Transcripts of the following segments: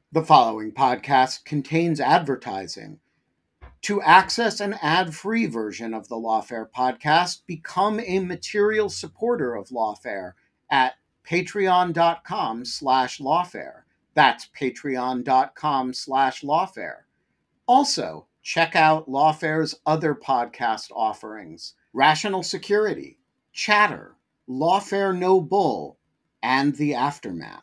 The following podcast contains advertising. To access an ad-free version of the Lawfare podcast, become a material supporter of Lawfare at patreon.com/lawfare. That's patreon.com/lawfare. Also, check out Lawfare's other podcast offerings: Rational Security, Chatter, Lawfare No Bull, and The Aftermath.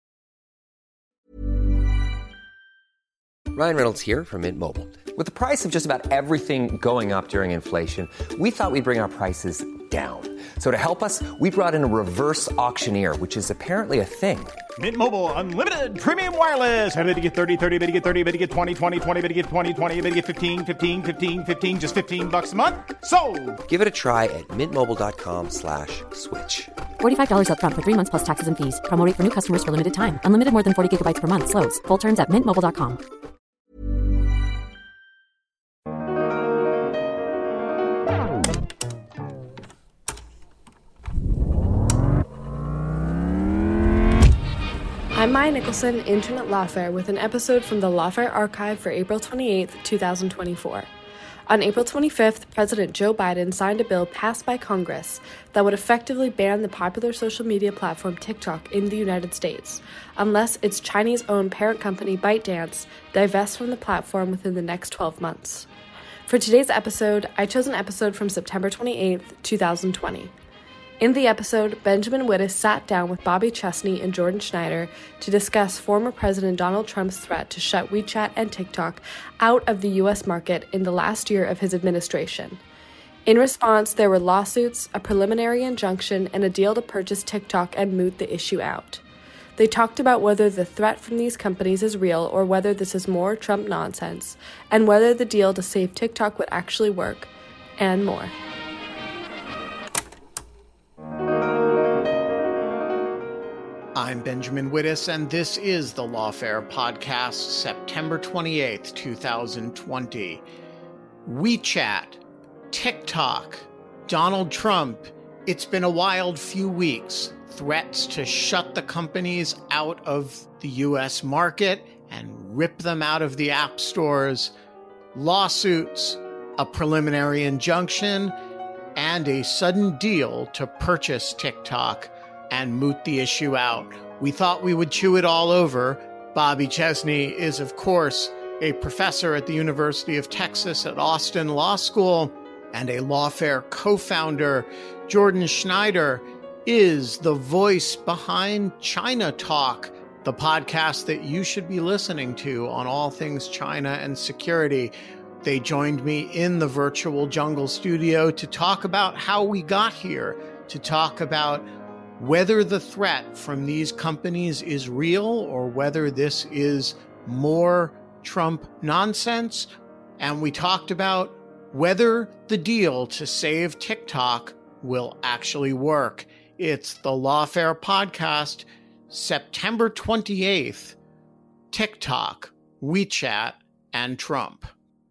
Ryan Reynolds here from Mint Mobile. With the price of just about everything going up during inflation, we thought we'd bring our prices down. So to help us, we brought in a reverse auctioneer, which is apparently a thing. Mint Mobile Unlimited Premium Wireless. How to get 30, 30, bit to get 30, bit to get 20, 20, 20, bit to get 20, 20, bit to get 15, 15, 15, 15, just $15 a month? Sold! Give it a try at mintmobile.com/switch. $45 up front for 3 months plus taxes and fees. Promo rate for new customers for limited time. Unlimited more than 40 gigabytes per month. Slows full terms at mintmobile.com. I'm Maya Nicholson, intern at Lawfare, with an episode from the Lawfare archive for April 28, 2024. On April 25th, President Joe Biden signed a bill passed by Congress that would effectively ban the popular social media platform TikTok in the United States, unless its Chinese-owned parent company ByteDance divests from the platform within the next 12 months. For today's episode, I chose an episode from September 28, 2020. In the episode, Benjamin Wittes sat down with Bobby Chesney and Jordan Schneider to discuss former President Donald Trump's threat to shut WeChat and TikTok out of the U.S. market in the last year of his administration. In response, there were lawsuits, a preliminary injunction, and a deal to purchase TikTok and moot the issue out. They talked about whether the threat from these companies is real or whether this is more Trump nonsense, and whether the deal to save TikTok would actually work, and more. I'm Benjamin Wittes, and this is the Lawfare Podcast, September 28th, 2020. WeChat, TikTok, Donald Trump. It's been a wild few weeks. Threats to shut the companies out of the U.S. market and rip them out of the app stores, lawsuits, a preliminary injunction, and a sudden deal to purchase TikTok and moot the issue out. We thought we would chew it all over. Bobby Chesney is, of course, a professor at the University of Texas at Austin Law School and a Lawfare co-founder. Jordan Schneider is the voice behind China Talk, the podcast that you should be listening to on all things China and security. They joined me in the virtual jungle studio to talk about how we got here, to talk about whether the threat from these companies is real or whether this is more Trump nonsense. And we talked about whether the deal to save TikTok will actually work. It's the Lawfare Podcast, September 28th, TikTok, WeChat, and Trump.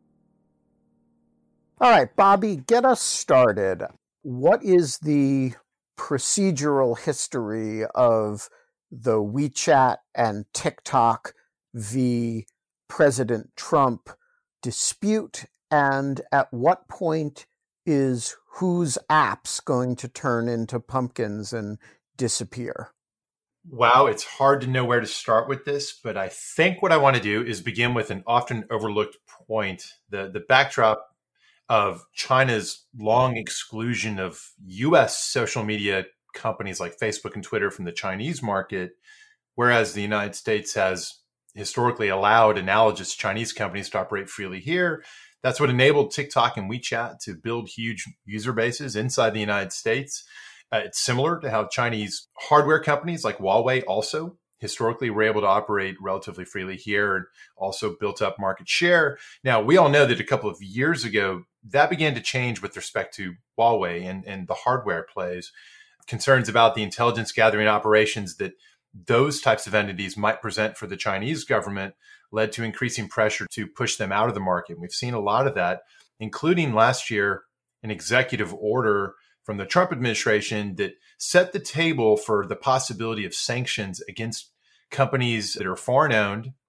All right, Bobby, get us started. What is the procedural history of the WeChat and TikTok v. President Trump dispute, and at what point is whose apps going to turn into pumpkins and disappear? Wow, it's hard to know where to start with this, but I think what I want to do is begin with an often overlooked point, the backdrop of China's long exclusion of U.S. social media companies like Facebook and Twitter from the Chinese market, whereas the United States has historically allowed analogous Chinese companies to operate freely here. That's what enabled TikTok and WeChat to build huge user bases inside the United States. It's similar to how Chinese hardware companies like Huawei also historically were able to operate relatively freely here and also built up market share. Now, we all know that a couple of years ago, that began to change with respect to Huawei and the hardware plays. Concerns about the intelligence gathering operations that those types of entities might present for the Chinese government led to increasing pressure to push them out of the market. We've seen a lot of that, including last year, an executive order from the Trump administration that set the table for the possibility of sanctions against companies that are foreign owned,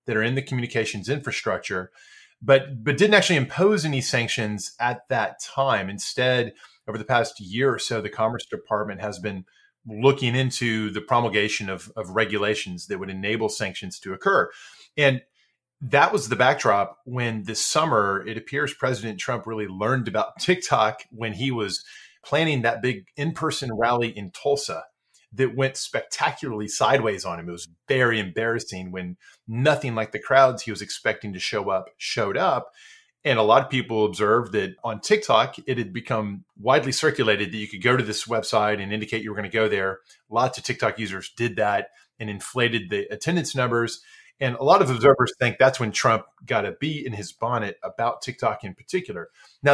that are in the communications infrastructure, but didn't actually impose any sanctions at that time. Instead, over the past year or so, the Commerce Department has been looking into the promulgation of regulations that would enable sanctions to occur. And that was the backdrop when this summer, it appears President Trump really learned about TikTok when he was planning that big in-person rally in Tulsa that went spectacularly sideways on him. It was very embarrassing when nothing like the crowds he was expecting to show up showed up. And a lot of people observed that on TikTok, it had become widely circulated that you could go to this website and indicate you were going to go there. Lots of TikTok users did that and inflated the attendance numbers. And a lot of observers think that's when Trump got a bee in his bonnet about TikTok in particular. Now,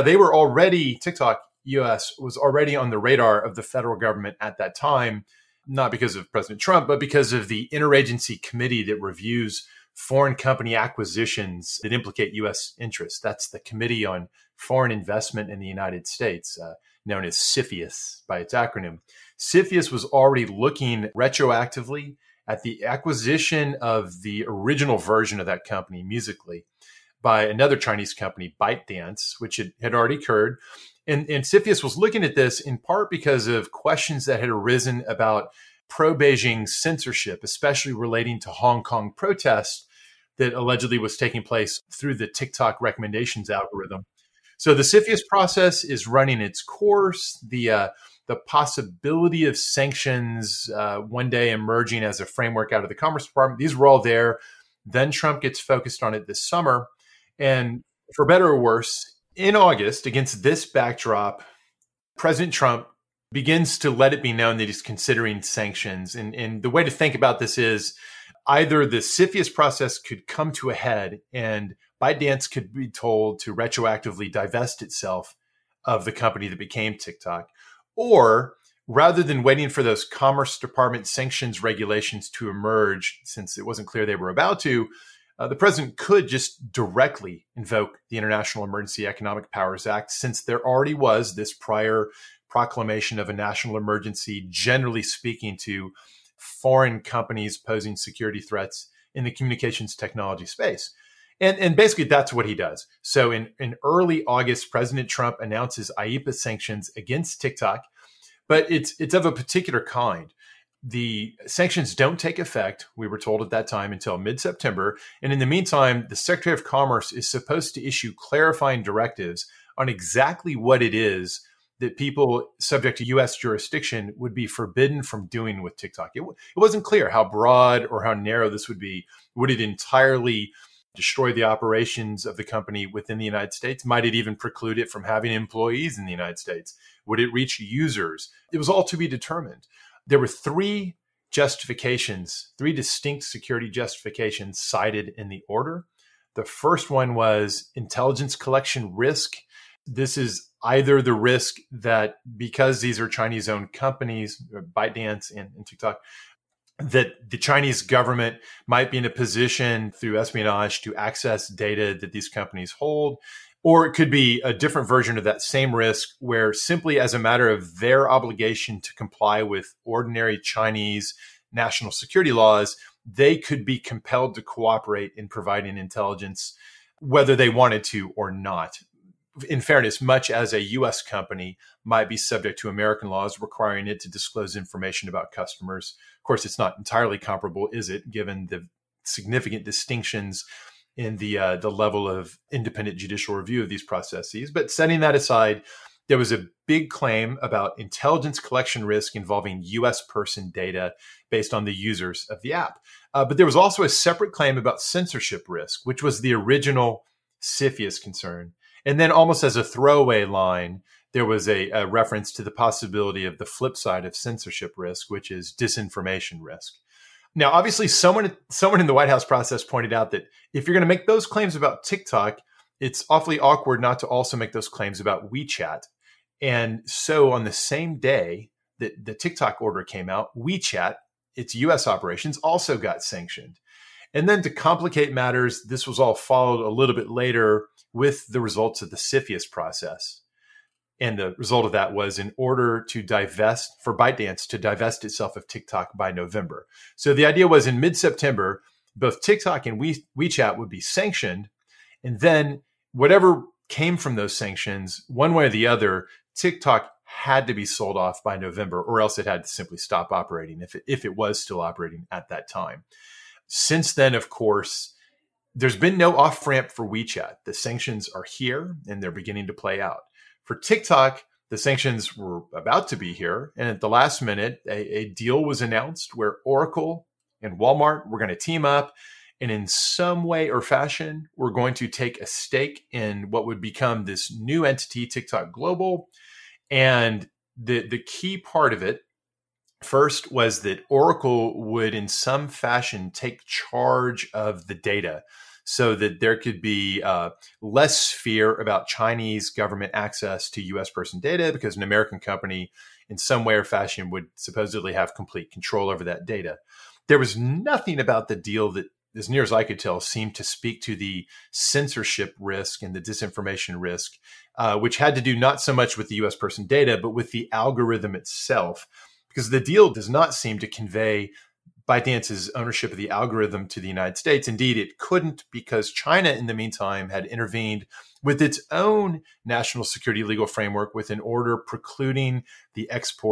TikTok US was already on the radar of the federal government at that time, not because of President Trump, but because of the interagency committee that reviews foreign company acquisitions that implicate U.S. interests. That's the Committee on Foreign Investment in the United States, known as CFIUS by its acronym. CFIUS was already looking retroactively at the acquisition of the original version of that company, Musical.ly, by another Chinese company, ByteDance, which had already occurred. And CFIUS was looking at this in part because of questions that had arisen about pro-Beijing censorship, especially relating to Hong Kong protests that allegedly was taking place through the TikTok recommendations algorithm. So the CFIUS process is running its course. The possibility of sanctions one day emerging as a framework out of the Commerce Department, these were all there. Then Trump gets focused on it this summer. And for better or worse, in August, against this backdrop, President Trump begins to let it be known that he's considering sanctions. And the way to think about this is either the CFIUS process could come to a head and ByteDance could be told to retroactively divest itself of the company that became TikTok, or rather than waiting for those Commerce Department sanctions regulations to emerge, since it wasn't clear they were about to, the president could just directly invoke the International Emergency Economic Powers Act, since there already was this prior proclamation of a national emergency, generally speaking, to foreign companies posing security threats in the communications technology space. And basically, that's what he does. So in early August, President Trump announces IEEPA sanctions against TikTok, but it's of a particular kind. The sanctions don't take effect, we were told at that time, until mid-September. And in the meantime, the Secretary of Commerce is supposed to issue clarifying directives on exactly what it is that people subject to U.S. jurisdiction would be forbidden from doing with TikTok. It wasn't clear how broad or how narrow this would be. Would it entirely destroy the operations of the company within the United States? Might it even preclude it from having employees in the United States? Would it reach users? It was all to be determined. There were three distinct security justifications cited in the order. The first one was intelligence collection risk. This is either the risk that because these are Chinese-owned companies, ByteDance and TikTok, that the Chinese government might be in a position through espionage to access data that these companies hold. Or it could be a different version of that same risk where simply as a matter of their obligation to comply with ordinary Chinese national security laws, they could be compelled to cooperate in providing intelligence, whether they wanted to or not. In fairness, much as a U.S. company might be subject to American laws requiring it to disclose information about customers. Of course, it's not entirely comparable, is it, given the significant distinctions in the level of independent judicial review of these processes. But setting that aside, there was a big claim about intelligence collection risk involving U.S. person data based on the users of the app. But there was also a separate claim about censorship risk, which was the original CFIUS concern. And then almost as a throwaway line, there was a reference to the possibility of the flip side of censorship risk, which is disinformation risk. Now, obviously, someone in the White House process pointed out that if you're going to make those claims about TikTok, it's awfully awkward not to also make those claims about WeChat. And so on the same day that the TikTok order came out, WeChat, its U.S. operations, also got sanctioned. And then to complicate matters, this was all followed a little bit later with the results of the CFIUS process. And the result of that was in order to for ByteDance to divest itself of TikTok by November. So the idea was in mid-September, both TikTok and WeChat would be sanctioned. And then whatever came from those sanctions, one way or the other, TikTok had to be sold off by November, or else it had to simply stop operating if it was still operating at that time. Since then, of course, there's been no off-ramp for WeChat. The sanctions are here and they're beginning to play out. For TikTok, the sanctions were about to be here. And at the last minute, a deal was announced where Oracle and Walmart were going to team up. And in some way or fashion, we're going to take a stake in what would become this new entity, TikTok Global. And the key part of it, first, was that Oracle would in some fashion take charge of the data so that there could be less fear about Chinese government access to U.S. person data, because an American company in some way or fashion would supposedly have complete control over that data. There was nothing about the deal that, as near as I could tell, seemed to speak to the censorship risk and the disinformation risk, which had to do not so much with the U.S. person data, but with the algorithm itself. Because the deal does not seem to convey ByteDance's ownership of the algorithm to the United States. Indeed, it couldn't, because China, in the meantime, had intervened with its own national security legal framework with an order precluding the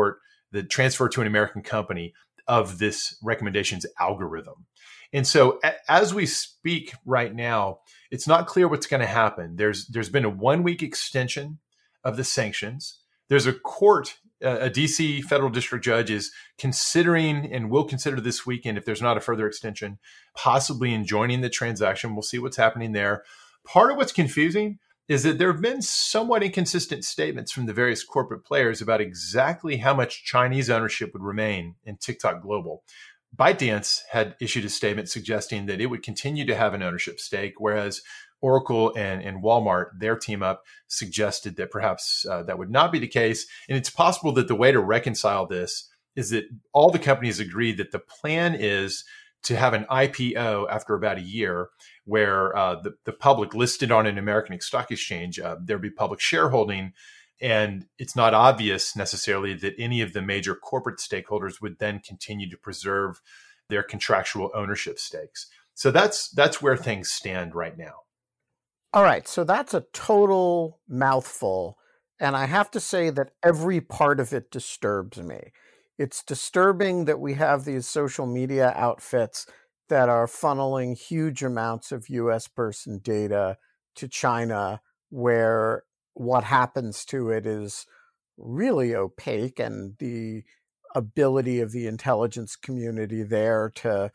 transfer to an American company of this recommendations algorithm. And so as we speak right now, it's not clear what's going to happen. There's been a 1-week extension of the sanctions. There's a court, a DC federal district judge is considering and will consider this weekend, if there's not a further extension, possibly enjoining the transaction. We'll see what's happening there. Part of what's confusing is that there have been somewhat inconsistent statements from the various corporate players about exactly how much Chinese ownership would remain in TikTok Global. ByteDance had issued a statement suggesting that it would continue to have an ownership stake, whereas Oracle and Walmart, their team up, suggested that perhaps that would not be the case. And it's possible that the way to reconcile this is that all the companies agree that the plan is to have an IPO after about a year, where the public listed on an American stock exchange, there'd be public shareholding. And it's not obvious necessarily that any of the major corporate stakeholders would then continue to preserve their contractual ownership stakes. So that's where things stand right now. All right, so that's a total mouthful. And I have to say that every part of it disturbs me. It's disturbing that we have these social media outfits that are funneling huge amounts of U.S. person data to China, where what happens to it is really opaque, and the ability of the intelligence community there to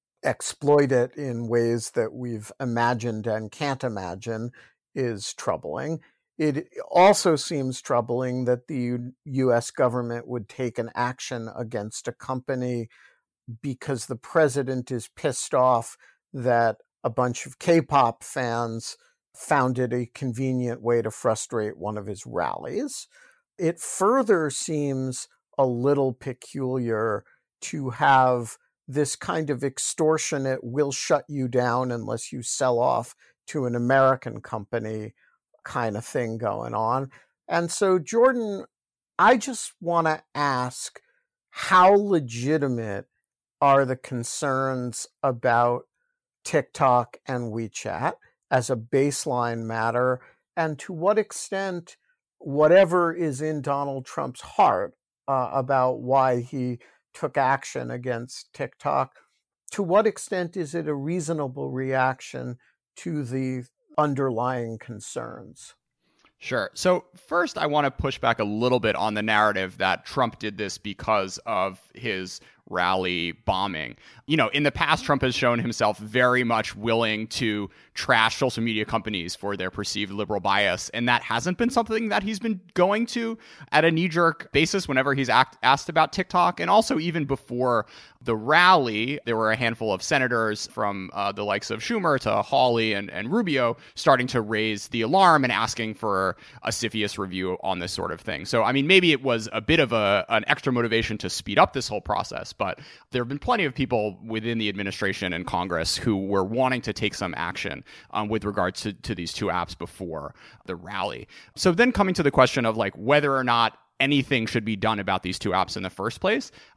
exploit it in ways that we've imagined and can't imagine is troubling. It also seems troubling that the U.S. government would take an action against a company because the president is pissed off that a bunch of K-pop fans found it a convenient way to frustrate one of his rallies. It further seems a little peculiar to have this kind of extortionate, will shut you down unless you sell off to an American company kind of thing going on. And so, Jordan, I just want to ask, how legitimate are the concerns about TikTok and WeChat as a baseline matter? And to what extent, whatever is in Donald Trump's heart about why he took action against TikTok, to what extent is it a reasonable reaction to the underlying concerns? Sure. So first, I want to push back a little bit on the narrative that Trump did this because of his rally bombing. You know, in the past, Trump has shown himself very much willing to trash social media companies for their perceived liberal bias. And that hasn't been something that he's been going to at a knee-jerk basis whenever he's asked about TikTok. And also, even before the rally, there were a handful of senators from the likes of Schumer to Hawley and Rubio starting to raise the alarm and asking for a CFIUS review on this sort of thing. So, I mean, maybe it was a bit of an extra motivation to speed up this whole process. But there have been plenty of people within the administration and Congress who were wanting to take some action with regards to these two apps before the rally. So then coming to the question of like whether or not anything should be done about these two apps in the first place,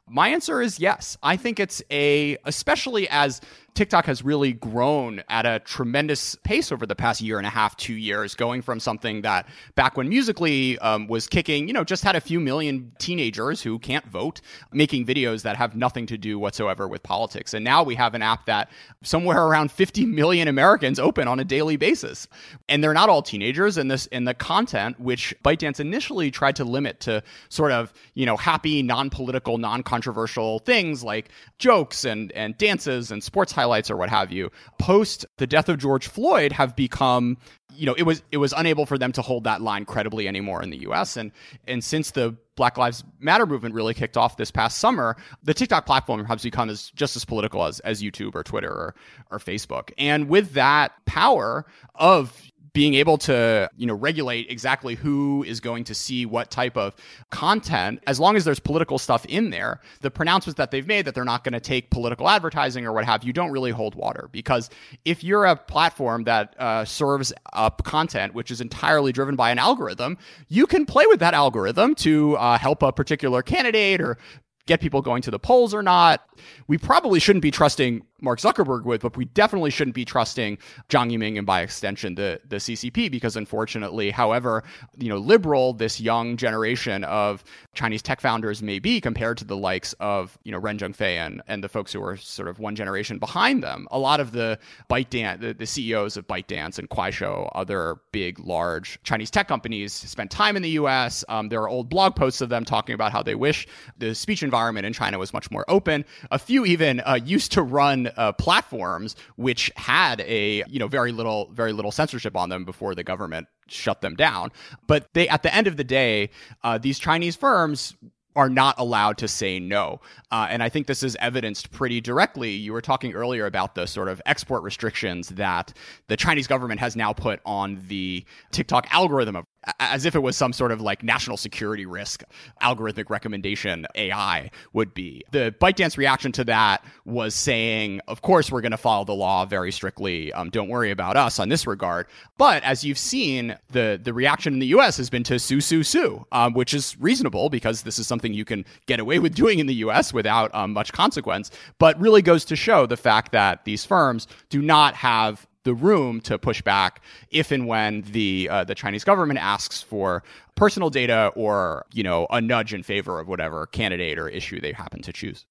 My answer is yes. I think it's especially as TikTok has really grown at a tremendous pace over the past year and a half, 2 years, going from something that back when Musical.ly was kicking, just had a few million teenagers who can't vote, making videos that have nothing to do whatsoever with politics. And now we have an app that somewhere around 50 million Americans open on a daily basis. And they're not all teenagers, and the content, which ByteDance initially tried to limit to sort of, happy, non-political, non-controversial things like jokes and dances and sports highlights or what have you, post the death of George Floyd have become, it was unable for them to hold that line credibly anymore in the US. And since the Black Lives Matter movement really kicked off this past summer, the TikTok platform has become just as political as YouTube or Twitter or Facebook. And with that power of being able to, regulate exactly who is going to see what type of content, as long as there's political stuff in there, the pronouncements that they've made that they're not going to take political advertising or what have you don't really hold water. Because if you're a platform that serves up content which is entirely driven by an algorithm, you can play with that algorithm to help a particular candidate or get people going to the polls or not. We probably shouldn't be trusting Mark Zuckerberg with, but we definitely shouldn't be trusting Zhang Yiming and by extension the CCP, because unfortunately, however, liberal this young generation of Chinese tech founders may be compared to the likes of, Ren Zhengfei and the folks who are sort of one generation behind them. A lot of the ByteDance, the CEOs of ByteDance and Kuaishou, other big, large Chinese tech companies, spent time in the US. There are old blog posts of them talking about how they wish the speech environment in China was much more open. A few even used to run platforms which had a very little censorship on them before the government shut them down. But they, at the end of the day, these Chinese firms are not allowed to say no. And I think this is evidenced pretty directly. You were talking earlier about the sort of export restrictions that the Chinese government has now put on the TikTok algorithm, as if it was some sort of like national security risk algorithmic recommendation AI would be. The ByteDance reaction to that was saying, of course, we're going to follow the law very strictly. Don't worry about us on this regard. But as you've seen, the reaction in the US has been to sue, which is reasonable because this is something you can get away with doing in the US without much consequence, but really goes to show the fact that these firms do not have the room to push back if and when the Chinese government asks for personal data or, a nudge in favor of whatever candidate or issue they happen to choose.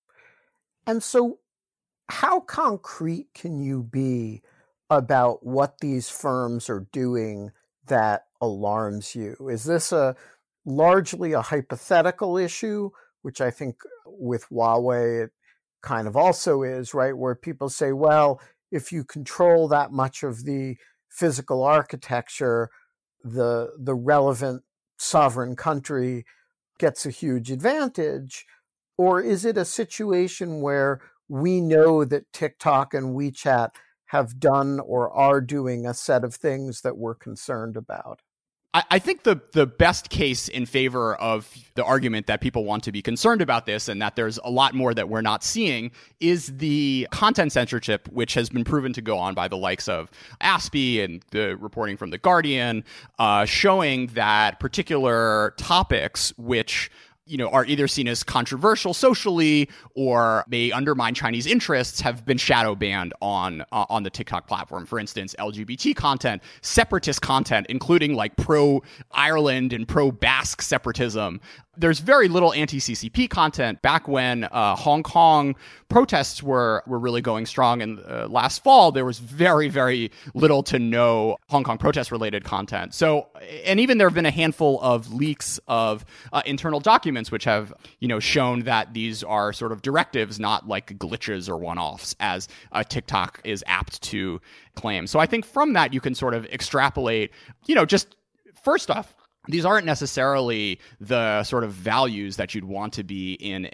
And so how concrete can you be about what these firms are doing that alarms you? Is this largely a hypothetical issue, which I think with Huawei it kind of also is, right? Where people say, well, if you control that much of the physical architecture, the relevant sovereign country gets a huge advantage? Or is it a situation where we know that TikTok and WeChat have done or are doing a set of things that we're concerned about? I think the best case in favor of the argument that people want to be concerned about this and that there's a lot more that we're not seeing is the content censorship, which has been proven to go on by the likes of Aspie and the reporting from The Guardian, showing that particular topics which are either seen as controversial socially or may undermine Chinese interests have been shadow banned on the TikTok platform. For instance, LGBT content, separatist content, including like pro-Ireland and pro-Basque separatism. There's very little anti-CCP content. Back when Hong Kong protests were really going strong in last fall, there was very, very little to no Hong Kong protest-related content. So, and even there have been a handful of leaks of internal documents which have, shown that these are sort of directives, not like glitches or one-offs, as TikTok is apt to claim. So I think from that you can sort of extrapolate, just first off, these aren't necessarily the sort of values that you'd want to be in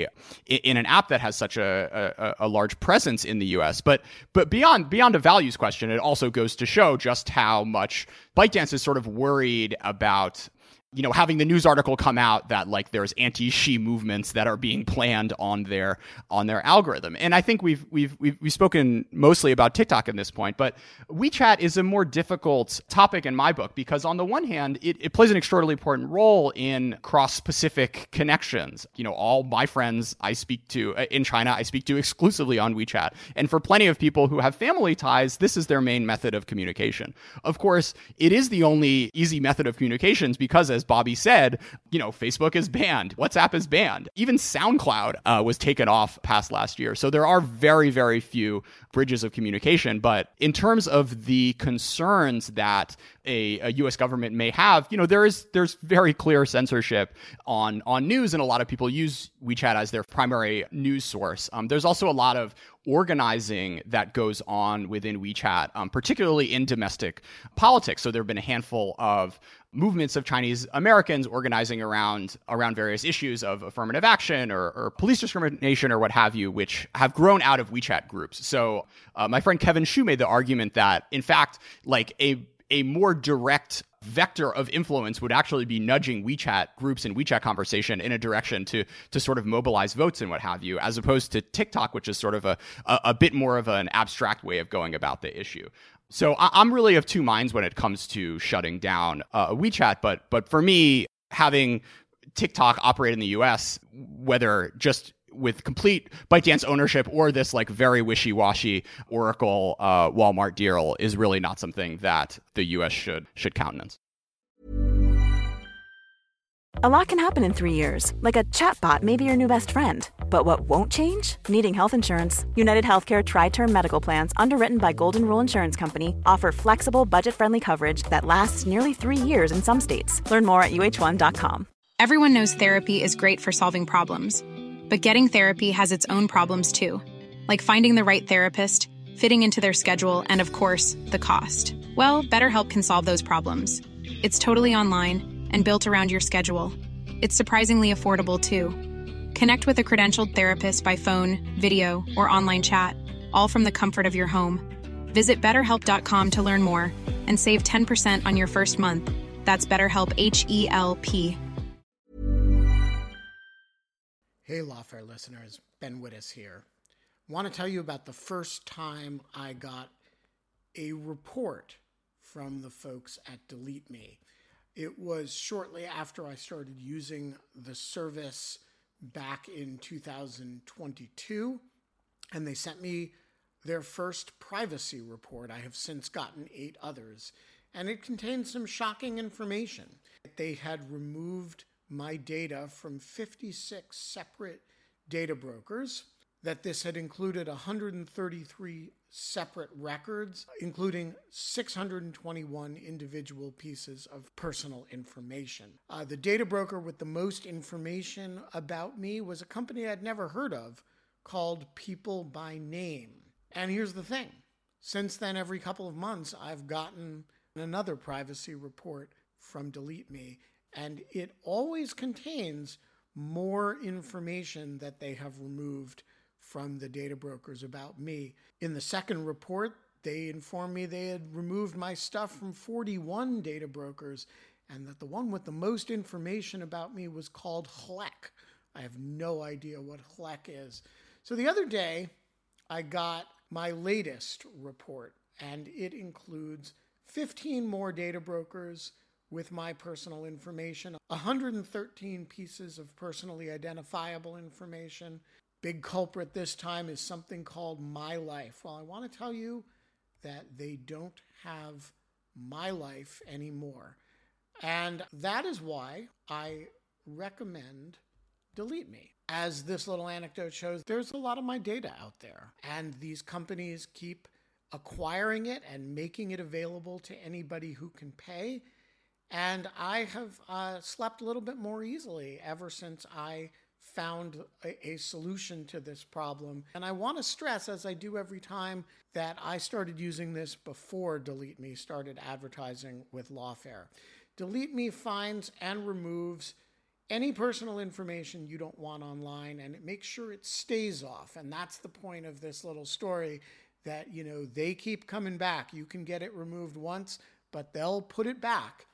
an app that has such a large presence in the US. But beyond a values question, it also goes to show just how much ByteDance is sort of worried about having the news article come out that like there's anti-Xi movements that are being planned on their algorithm. And I think we've spoken mostly about TikTok at this point, but WeChat is a more difficult topic in my book because on the one hand, it plays an extraordinarily important role in cross-Pacific connections. All my friends I speak to in China, I speak to exclusively on WeChat. And for plenty of people who have family ties, this is their main method of communication. Of course, it is the only easy method of communications because, as Bobby said, Facebook is banned, WhatsApp is banned, even SoundCloud was taken off past last year. So there are very, very few bridges of communication. But in terms of the concerns that a U.S. government may have, there's very clear censorship on news, and a lot of people use WeChat as their primary news source. There's also a lot of organizing that goes on within WeChat, particularly in domestic politics. So there have been a handful of movements of Chinese Americans organizing around various issues of affirmative action or police discrimination or what have you, which have grown out of WeChat groups. So my friend Kevin Xu made the argument that, in fact, like a more direct vector of influence would actually be nudging WeChat groups and WeChat conversation in a direction to sort of mobilize votes and what have you, as opposed to TikTok, which is sort of a bit more of an abstract way of going about the issue. So I'm really of two minds when it comes to shutting down WeChat. But for me, having TikTok operate in the US, whether just with complete ByteDance ownership or this like very wishy-washy Oracle Walmart deal, is really not something that the US should countenance. A lot can happen in 3 years, like a chatbot may be your new best friend. But what won't change? Needing health insurance. United Healthcare Tri-Term Medical Plans, underwritten by Golden Rule Insurance Company, offer flexible, budget-friendly coverage that lasts nearly 3 years in some states. Learn more at uh1.com. Everyone knows therapy is great for solving problems. But getting therapy has its own problems too, like finding the right therapist, fitting into their schedule, and of course, the cost. Well, BetterHelp can solve those problems. It's totally online and built around your schedule. It's surprisingly affordable too. Connect with a credentialed therapist by phone, video, or online chat, all from the comfort of your home. Visit BetterHelp.com to learn more and save 10% on your first month. That's BetterHelp, H-E-L-P. Hey, Lawfare listeners, Ben Wittes here. Want to tell you about the first time I got a report from the folks at Delete Me. It was shortly after I started using the service back in 2022, and they sent me their first privacy report. I have since gotten 8 others, and it contained some shocking information. They had removed my data from 56 separate data brokers, that this had included 133 separate records, including 621 individual pieces of personal information. The data broker with the most information about me was a company I'd never heard of called People by Name. And here's the thing. Since then, every couple of months, I've gotten another privacy report from Delete Me, and it always contains more information that they have removed from the data brokers about me. In the second report, they informed me they had removed my stuff from 41 data brokers, and that the one with the most information about me was called Hlek. I have no idea what Hlek is. So the other day, I got my latest report, and it includes 15 more data brokers with my personal information, 113 pieces of personally identifiable information. Big culprit this time is something called My Life. Well, I want to tell you that they don't have My Life anymore. And that is why I recommend Delete Me. As this little anecdote shows, there's a lot of my data out there, and these companies keep acquiring it and making it available to anybody who can pay. And I have slept a little bit more easily ever since I found a solution to this problem. And I want to stress, as I do every time, that I started using this before Delete Me started advertising with Lawfare. Delete Me finds and removes any personal information you don't want online, and it makes sure it stays off. And that's the point of this little story, that, they keep coming back. You can get it removed once, but they'll put it back.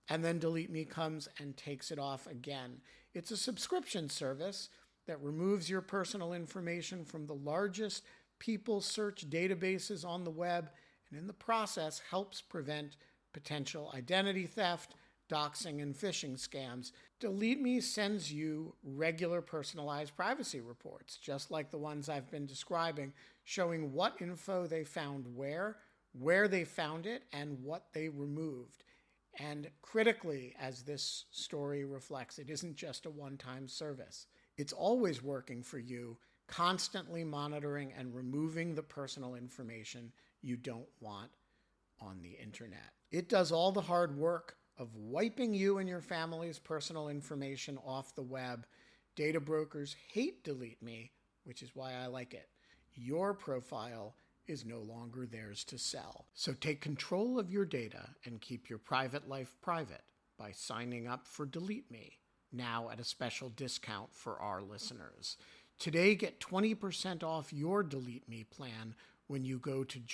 And then Delete Me comes and takes it off again. It's a subscription service that removes your personal information from the largest people search databases on the web, and in the process helps prevent potential identity theft, doxing, and phishing scams. Delete Me sends you regular personalized privacy reports, just like the ones I've been describing, showing what info they found where they found it, and what they removed. And critically, as this story reflects, it isn't just a one-time service. It's always working for you, constantly monitoring and removing the personal information you don't want on the internet. It does all the hard work of wiping you and your family's personal information off the web. Data brokers hate Delete Me, which is why I like it. Your profile is no longer theirs to sell. So take control of your data and keep your private life private by signing up for Delete Me, now at a special discount for our listeners. Today, get 20% off your Delete Me plan when you go to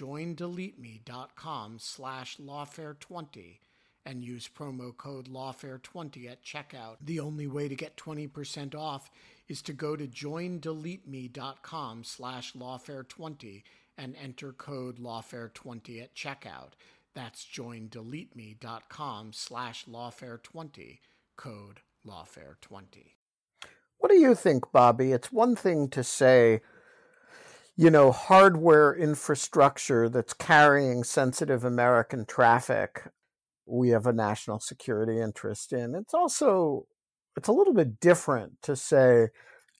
joindeleteme.com/lawfare20 and use promo code lawfare20 at checkout. The only way to get 20% off is to go to joindeleteme.com/lawfare20 and enter code lawfare20 at checkout. That's joindeleteme.com/lawfare20, code lawfare20. What do you think, Bobby? It's one thing to say, hardware infrastructure that's carrying sensitive American traffic, we have a national security interest in. It's a little bit different to say,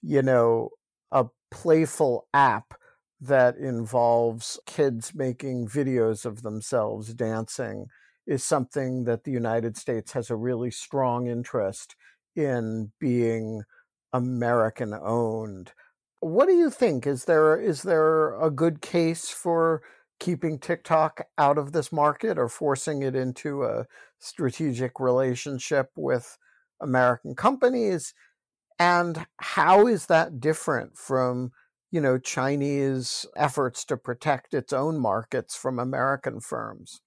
a playful app that involves kids making videos of themselves dancing is something that the United States has a really strong interest in being American owned. What do you think? Is there a good case for keeping TikTok out of this market or forcing it into a strategic relationship with American companies? And how is that different from, Chinese efforts to protect its own markets from American firms?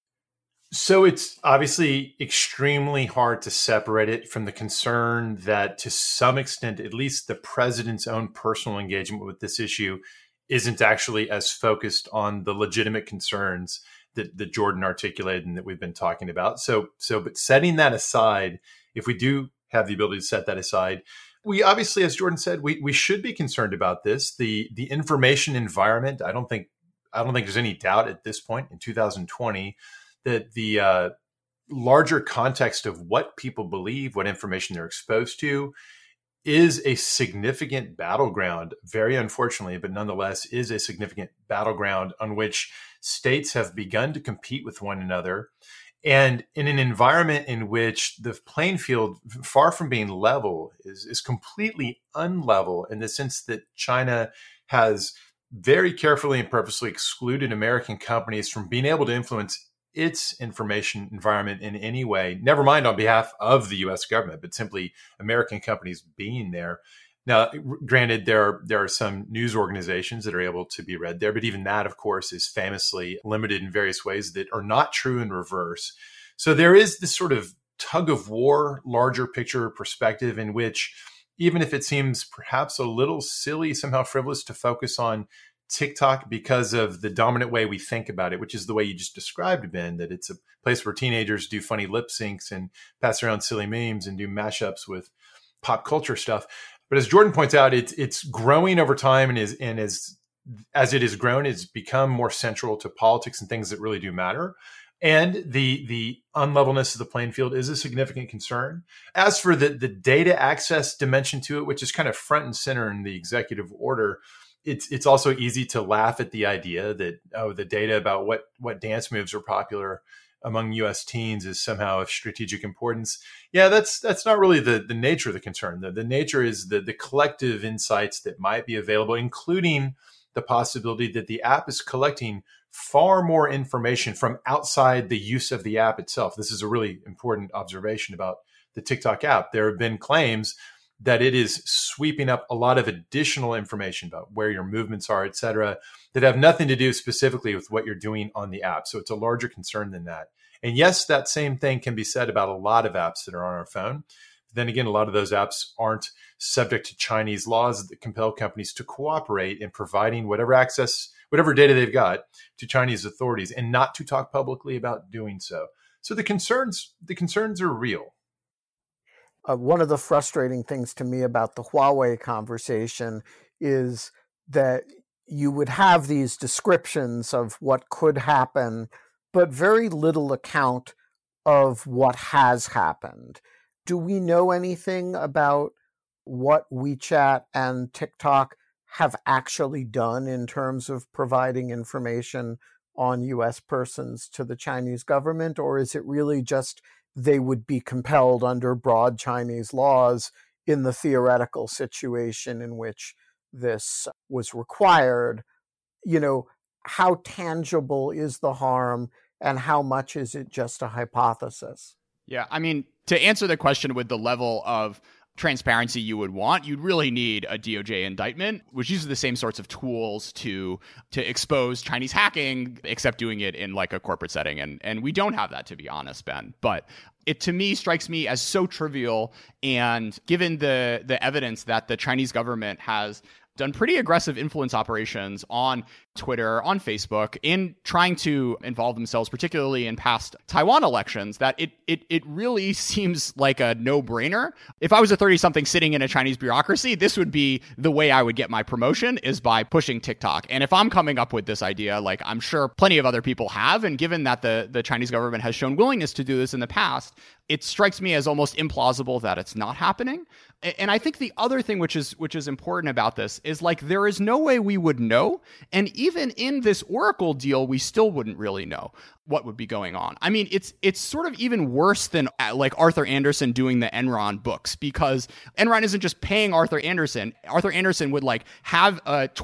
So it's obviously extremely hard to separate it from the concern that, to some extent, at least the president's own personal engagement with this issue isn't actually as focused on the legitimate concerns that Jordan articulated and that we've been talking about. But setting that aside, if we do have the ability to set that aside, we obviously, as Jordan said, we should be concerned about this. The information environment, I don't think there's any doubt at this point in 2020 that the larger context of what people believe, what information they're exposed to, is a significant battleground, very unfortunately, but nonetheless is a significant battleground on which states have begun to compete with one another. And in an environment in which the playing field, far from being level, is completely unlevel, in the sense that China has very carefully and purposely excluded American companies from being able to influence its information environment in any way, never mind on behalf of the U.S. government, but simply American companies being there. Now, granted, there are some news organizations that are able to be read there, but even that, of course, is famously limited in various ways that are not true in reverse. So there is this sort of tug of war, larger picture perspective in which, even if it seems perhaps a little silly, somehow frivolous to focus on TikTok because of the dominant way we think about it, which is the way you just described, Ben, that it's a place where teenagers do funny lip syncs and pass around silly memes and do mashups with pop culture stuff. But as Jordan points out, it's growing over time, and as it has grown, it's become more central to politics and things that really do matter. And the unlevelness of the playing field is a significant concern. As for the data access dimension to it, which is kind of front and center in the executive order, it's also easy to laugh at the idea that, the data about what dance moves are popular among U.S. teens is somehow of strategic importance. Yeah, that's not really the nature of the concern. The nature is the collective insights that might be available, including the possibility that the app is collecting far more information from outside the use of the app itself. This is a really important observation about the TikTok app. There have been claims that it is sweeping up a lot of additional information about where your movements are, et cetera, that have nothing to do specifically with what you're doing on the app. So it's a larger concern than that. And yes, that same thing can be said about a lot of apps that are on our phone. But then again, a lot of those apps aren't subject to Chinese laws that compel companies to cooperate in providing whatever access, whatever data they've got to Chinese authorities, and not to talk publicly about doing so. So the concerns are real. One of the frustrating things to me about the Huawei conversation is that you would have these descriptions of what could happen, but very little account of what has happened. Do we know anything about what WeChat and TikTok have actually done in terms of providing information on U.S. persons to the Chinese government, or is it really just they would be compelled under broad Chinese laws in the theoretical situation in which this was required? You know, how tangible is the harm and how much is it just a hypothesis? Yeah, I mean, to answer the question with the level of transparency you would want, you'd really need a DOJ indictment, which uses the same sorts of tools to expose Chinese hacking, except doing it in like a corporate setting. And we don't have that, to be honest, Ben. But it, to me, strikes me as so trivial. And given the evidence that the Chinese government has done pretty aggressive influence operations on Twitter, on Facebook, in trying to involve themselves, particularly in past Taiwan elections, that it really seems like a no-brainer. If I was a 30-something sitting in a Chinese bureaucracy, this would be the way I would get my promotion, is by pushing TikTok. And if I'm coming up with this idea, like I'm sure plenty of other people have, and given that the Chinese government has shown willingness to do this in the past, it strikes me as almost implausible that it's not happening. And I think the other thing which is important about this is, like, there is no way we would know. And even in this Oracle deal, we still wouldn't really know what would be going on. I mean, it's sort of even worse than like Arthur Andersen doing the Enron books, because Enron isn't just paying Arthur Andersen. Arthur Andersen would like have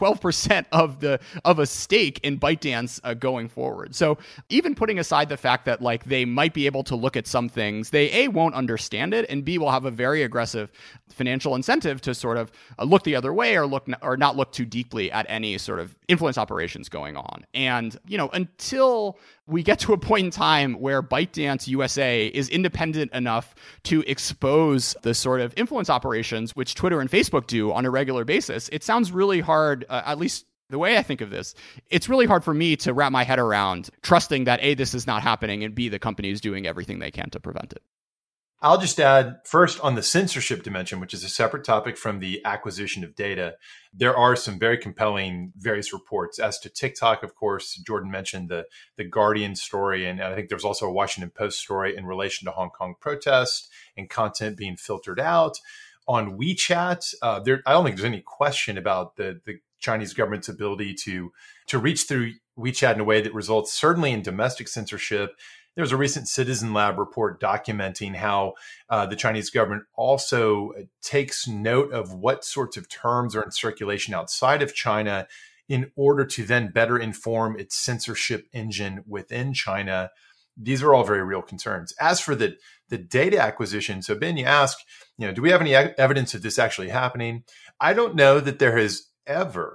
12% of a stake in ByteDance going forward. So even putting aside the fact that like they might be able to look at some things, they A, won't understand it, and B, will have a very aggressive financial incentive to sort of look the other way, or not look too deeply at any sort of influence operations going on. And, you know, until we get to a point in time where ByteDance USA is independent enough to expose the sort of influence operations which Twitter and Facebook do on a regular basis, it sounds really hard, at least the way I think of this, it's really hard for me to wrap my head around trusting that A, this is not happening, and B, the company is doing everything they can to prevent it. I'll just add first on the censorship dimension, which is a separate topic from the acquisition of data. There are some very compelling various reports. As to TikTok, of course, Jordan mentioned the Guardian story, and I think there's also a Washington Post story in relation to Hong Kong protests and content being filtered out. On WeChat, I don't think there's any question about the Chinese government's ability to reach through WeChat in a way that results certainly in domestic censorship. There was a recent Citizen Lab report documenting how the Chinese government also takes note of what sorts of terms are in circulation outside of China in order to then better inform its censorship engine within China. These are all very real concerns. As for the data acquisition, so Ben, you ask, do we have any evidence of this actually happening? I don't know that there has ever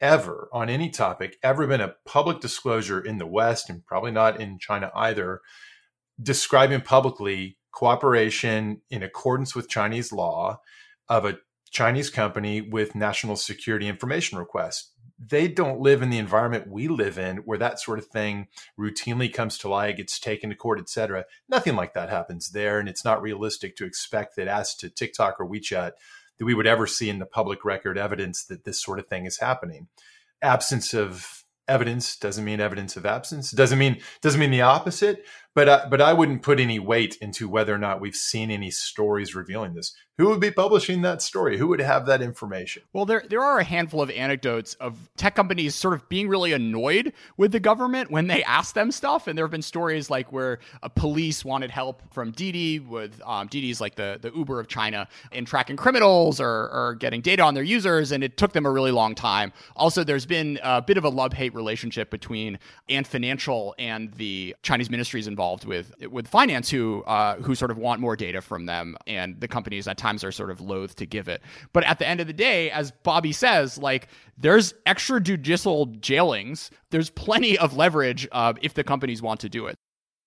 on any topic ever been a public disclosure in the West, and probably not in China either, describing publicly cooperation in accordance with Chinese law of a Chinese company with national security information requests. They don't live in the environment we live in, where that sort of thing routinely comes to light, gets taken to court, etc. Nothing like that happens there, and it's not realistic to expect that, as to TikTok or WeChat, that we would ever see in the public record evidence that this sort of thing is happening. Absence of evidence doesn't mean evidence of absence. Doesn't mean the opposite. But I wouldn't put any weight into whether or not we've seen any stories revealing this. Who would be publishing that story? Who would have that information? Well, there are a handful of anecdotes of tech companies sort of being really annoyed with the government when they ask them stuff. And there have been stories like where a police wanted help from Didi, with Didi's like the Uber of China, in tracking criminals or getting data on their users. And it took them a really long time. Also, there's been a bit of a love-hate relationship between Ant Financial and the Chinese ministries involved involved with finance who sort of want more data from them, and the companies at times are sort of loath to give it. But at the end of the day, as Bobby says, like, there's extrajudicial jailings. There's plenty of leverage if the companies want to do it.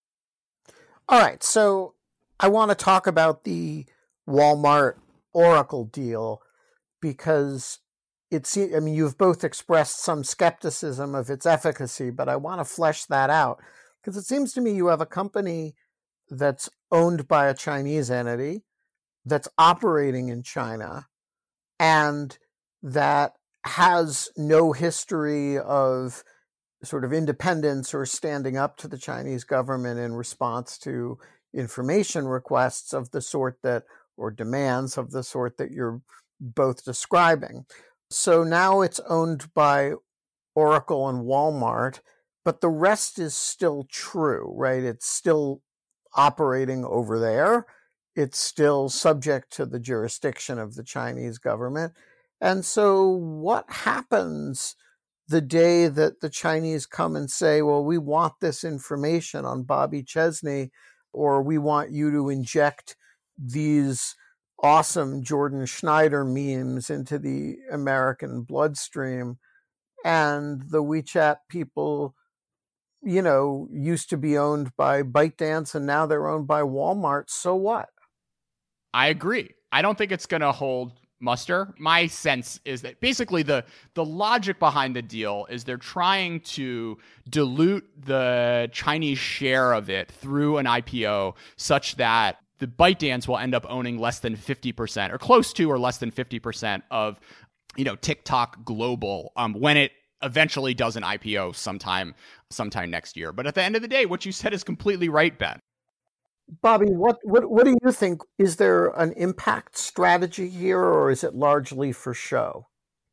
All right, so I want to talk about the Walmart Oracle deal because you've both expressed some skepticism of its efficacy, but I want to flesh that out because it seems to me you have a company that's owned by a Chinese entity that's operating in China and that has no history of sort of independence or standing up to the Chinese government in response to information requests of the sort that, or demands of the sort that you're both describing. So now it's owned by Oracle and Walmart, but the rest is still true, right? It's still operating over there. It's still subject to the jurisdiction of the Chinese government. And so what happens the day that the Chinese come and say, well, we want this information on Bobby Chesney, or we want you to inject these awesome Jordan Schneider memes into the American bloodstream, and the WeChat people, used to be owned by ByteDance and now they're owned by Walmart. So what? I agree. I don't think it's going to hold muster. My sense is that basically the logic behind the deal is they're trying to dilute the Chinese share of it through an IPO such that the ByteDance will end up owning less than 50% or close to or less than 50% of, TikTok Global when it eventually does an IPO sometime next year. But at the end of the day, what you said is completely right, Ben. Bobby, what do you think? Is there an impact strategy here, or is it largely for show?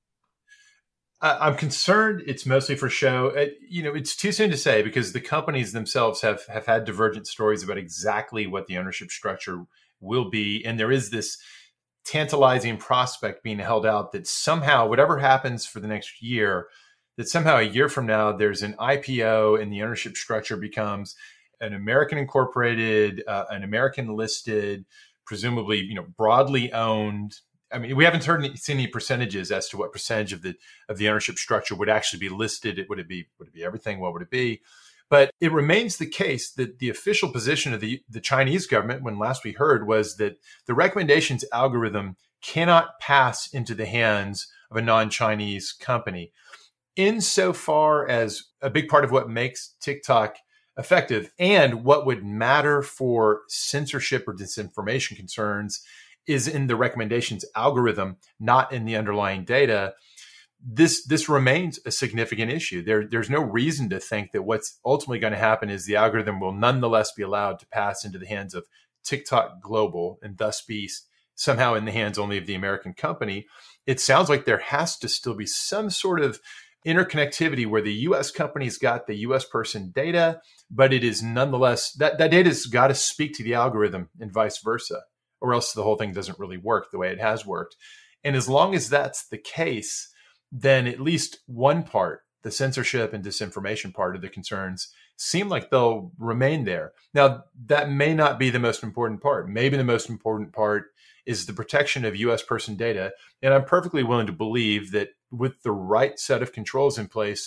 I'm concerned it's mostly for show. It's too soon to say because the companies themselves have had divergent stories about exactly what the ownership structure will be. And there is this tantalizing prospect being held out that somehow, whatever happens for the next year, that somehow a year from now, there's an IPO and the ownership structure becomes an American incorporated, an American listed, presumably, broadly owned. I mean, we haven't seen any percentages as to what percentage of the ownership structure would actually be listed. Would it be everything? What would it be? But it remains the case that the official position of the Chinese government, when last we heard, was that the recommendations algorithm cannot pass into the hands of a non-Chinese company. Insofar as a big part of what makes TikTok effective and what would matter for censorship or disinformation concerns is in the recommendations algorithm, not in the underlying data. This remains a significant issue. There's no reason to think that what's ultimately going to happen is the algorithm will nonetheless be allowed to pass into the hands of TikTok Global and thus be somehow in the hands only of the American company. It sounds like there has to still be some sort of interconnectivity where the U.S. company's got the U.S. person data, but it is nonetheless, that data's got to speak to the algorithm and vice versa, or else the whole thing doesn't really work the way it has worked. And as long as that's the case, then at least one part, the censorship and disinformation part of the concerns, seem like they'll remain there. Now, that may not be the most important part. Maybe the most important part is the protection of U.S. person data. And I'm perfectly willing to believe that with the right set of controls in place,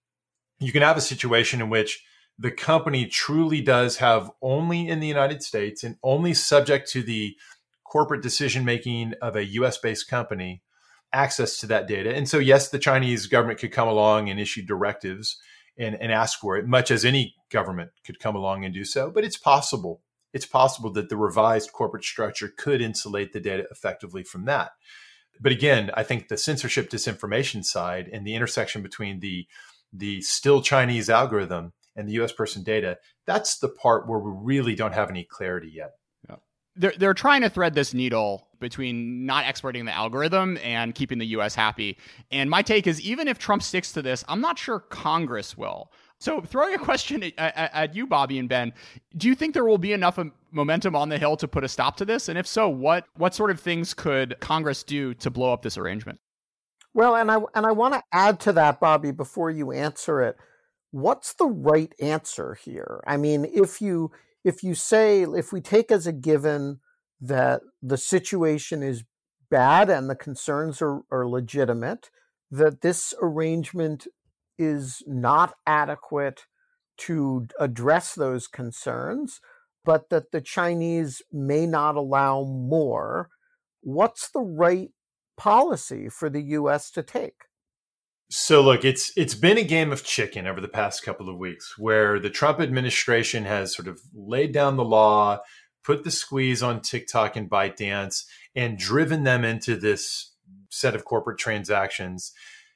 you can have a situation in which the company truly does have only in the United States and only subject to the corporate decision-making of a US-based company access to that data. And so, yes, the Chinese government could come along and issue directives and ask for it, much as any government could come along and do so. But it's possible. It's possible that the revised corporate structure could insulate the data effectively from that. But again, I think the censorship disinformation side and the intersection between the still Chinese algorithm and the US person data, that's the part where we really don't have any clarity yet. They're trying to thread this needle between not exporting the algorithm and keeping the U.S. happy. And my take is, even if Trump sticks to this, I'm not sure Congress will. So throwing a question at you, Bobby and Ben, do you think there will be enough momentum on the Hill to put a stop to this? And if so, what sort of things could Congress do to blow up this arrangement? Well, and I want to add to that, Bobby, before you answer it. what's the right answer here? I mean, if we take as a given that the situation is bad and the concerns are legitimate, that this arrangement is not adequate to address those concerns, but that the Chinese may not allow more, what's the right policy for the U.S. to take? So look, it's been a game of chicken over the past couple of weeks where the Trump administration has sort of laid down the law, put the squeeze on TikTok and ByteDance, and driven them into this set of corporate transactions.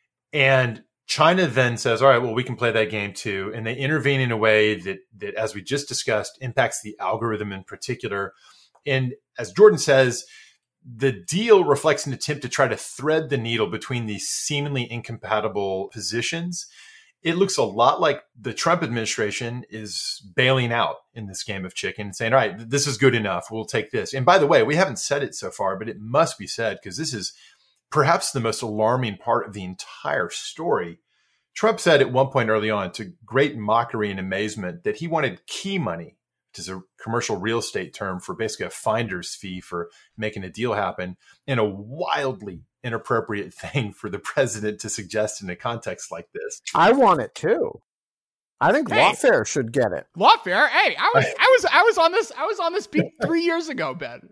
And China then says, all right, well, we can play that game too. And they intervene in a way that, as we just discussed, impacts the algorithm in particular. And as Jordan says, the deal reflects an attempt to try to thread the needle between these seemingly incompatible positions. It looks a lot like the Trump administration is bailing out in this game of chicken and saying, all right, this is good enough. We'll take this. And by the way, we haven't said it so far, but it must be said because this is perhaps the most alarming part of the entire story. Trump said at one point early on, to great mockery and amazement, that he wanted key money, which is a commercial real estate term for basically a finder's fee for making a deal happen, and a wildly inappropriate thing for the president to suggest in a context like this. I want it too. I think Lawfare should get it. Lawfare? Hey, I was on this beat 3 years ago, Ben.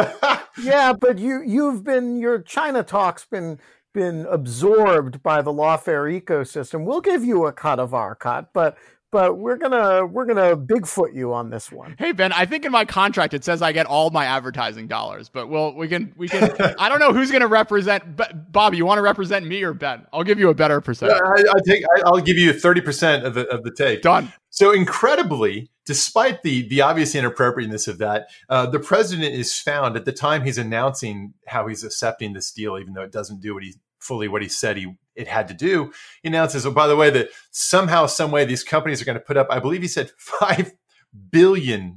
Yeah, but your China talk's been absorbed by the Lawfare ecosystem. We'll give you a cut of our cut, but we're gonna Bigfoot you on this one. Hey Ben, I think in my contract it says I get all my advertising dollars, but we can. I don't know who's gonna represent. Bob, you want to represent me or Ben? I'll give you a better percentage. I'll give you 30% of the take. Done. So incredibly, despite the obvious inappropriateness of that, the president is found at the time he's announcing how he's accepting this deal, even though it doesn't do what he said it had to do. He announces, oh, by the way, that somehow, some way, these companies are going to put up, I believe he said $5 billion.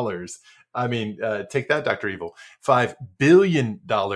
I mean, take that, Dr. Evil. $5 billion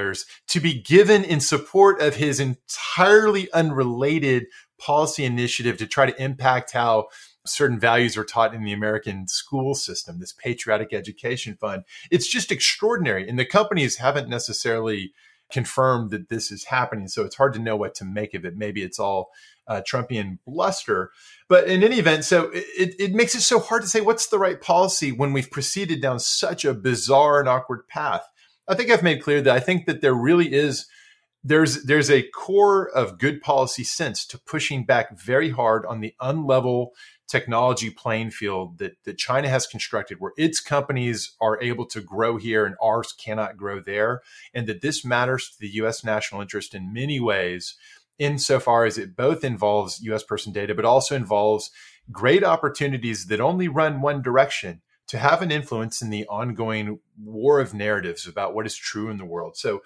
to be given in support of his entirely unrelated policy initiative to try to impact how certain values are taught in the American school system, this patriotic education fund. It's just extraordinary. And the companies haven't necessarily confirmed that this is happening. So it's hard to know what to make of it. Maybe it's all Trumpian bluster. But in any event, so it makes it so hard to say what's the right policy when we've proceeded down such a bizarre and awkward path. I think I've made clear that I think that there really is, there's a core of good policy sense to pushing back very hard on the unlevel technology playing field that China has constructed, where its companies are able to grow here and ours cannot grow there, and that this matters to the U.S. national interest in many ways, insofar as it both involves U.S. person data, but also involves great opportunities that only run one direction to have an influence in the ongoing war of narratives about what is true in the world. So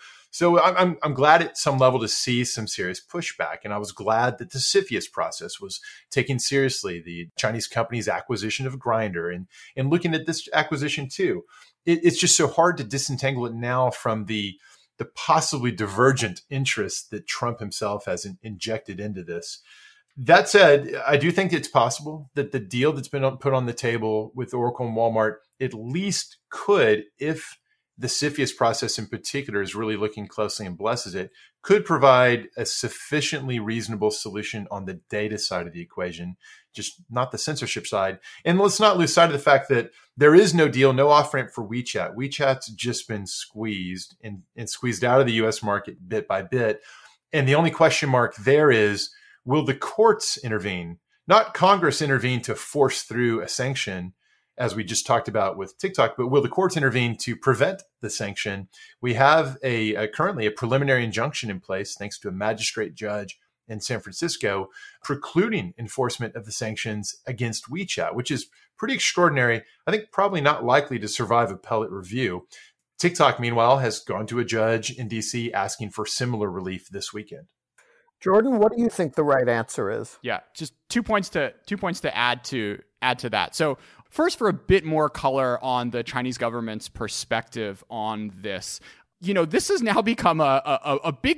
I'm glad at some level to see some serious pushback. And I was glad that the CFIUS process was taken seriously, the Chinese company's acquisition of Grindr, and looking at this acquisition too. It's just so hard to disentangle it now from the possibly divergent interests that Trump himself has injected into this. That said, I do think it's possible that the deal that's been put on the table with Oracle and Walmart at least could, if the CFIUS process in particular is really looking closely and blesses it, could provide a sufficiently reasonable solution on the data side of the equation, just not the censorship side. And let's not lose sight of the fact that there is no deal, no off-ramp for WeChat. WeChat's just been squeezed and squeezed out of the U.S. market bit by bit. And the only question mark there is, will the courts intervene? Not Congress intervene to force through a sanction, as we just talked about with TikTok, but will the courts intervene to prevent the sanction? We have currently a preliminary injunction in place, thanks to a magistrate judge in San Francisco, precluding enforcement of the sanctions against WeChat, which is pretty extraordinary. I think probably not likely to survive appellate review. TikTok, meanwhile, has gone to a judge in DC asking for similar relief this weekend. Jordan, what do you think the right answer is? Yeah, just 2 points to add to that. So first, for a bit more color on the Chinese government's perspective on this, this has now become a big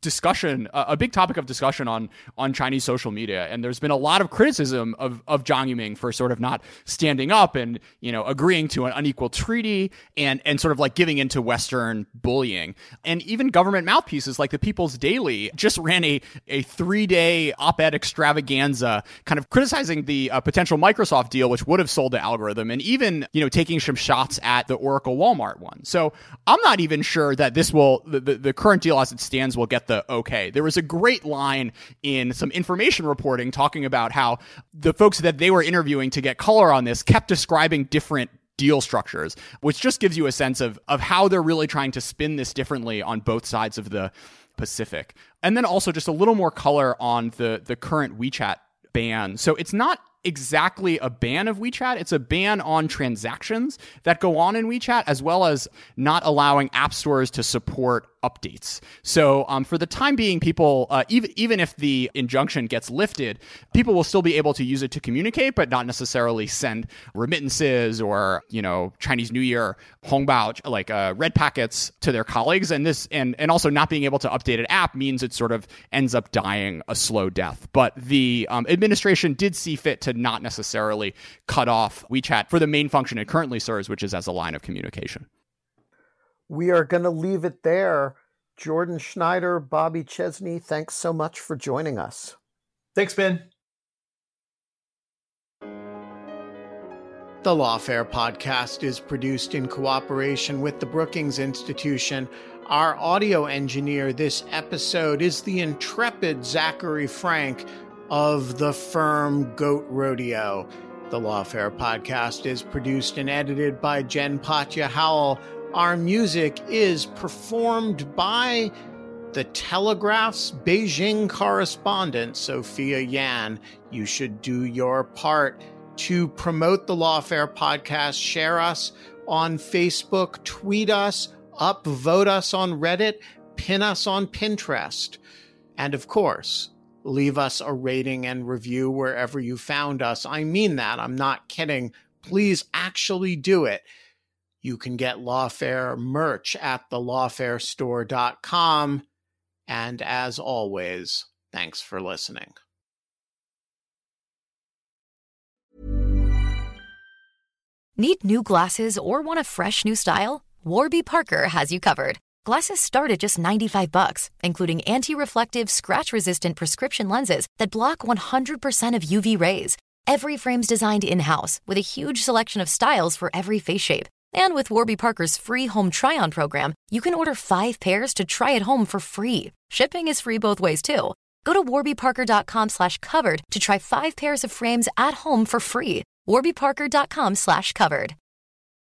discussion, a big topic of discussion on Chinese social media. And there's been a lot of criticism of Jiang Yiming for sort of not standing up and, agreeing to an unequal treaty and sort of like giving into Western bullying. And even government mouthpieces like the People's Daily just ran a 3-day op-ed extravaganza kind of criticizing the potential Microsoft deal, which would have sold the algorithm, and even, taking some shots at the Oracle Walmart one. So I'm not even sure that this will, the current deal as it stands will get the okay. There was a great line in some information reporting talking about how the folks that they were interviewing to get color on this kept describing different deal structures, which just gives you a sense of how they're really trying to spin this differently on both sides of the Pacific. And then also just a little more color on the current WeChat ban. So it's not exactly a ban of WeChat. It's a ban on transactions that go on in WeChat, as well as not allowing app stores to support updates. So for the time being, people, even if the injunction gets lifted, people will still be able to use it to communicate, but not necessarily send remittances or, Chinese New Year hongbao, like red packets to their colleagues. And this, and also not being able to update an app means it sort of ends up dying a slow death. But the administration did see fit to not necessarily cut off WeChat for the main function it currently serves, which is as a line of communication. We are going to leave it there. Jordan Schneider, Bobby Chesney, thanks so much for joining us. Thanks, Ben. The Lawfare podcast is produced in cooperation with the Brookings Institution. Our audio engineer this episode is the intrepid Zachary Frank of the firm Goat Rodeo. The Lawfare podcast is produced and edited by Jen Patja Howell. Our music is performed by the Telegraph's Beijing correspondent, Sophia Yan. You should do your part to promote the Lawfare podcast. Share us on Facebook, tweet us, upvote us on Reddit, pin us on Pinterest. And of course, leave us a rating and review wherever you found us. I mean that. I'm not kidding. Please actually do it. You can get Lawfare merch at thelawfarestore.com. And as always, thanks for listening. Need new glasses or want a fresh new style? Warby Parker has you covered. Glasses start at just $95, including anti-reflective, scratch-resistant prescription lenses that block 100% of UV rays. Every frame's designed in-house with a huge selection of styles for every face shape. And with Warby Parker's free home try-on program, you can order 5 pairs to try at home for free. Shipping is free both ways, too. Go to warbyparker.com/covered to try 5 pairs of frames at home for free. warbyparker.com/covered.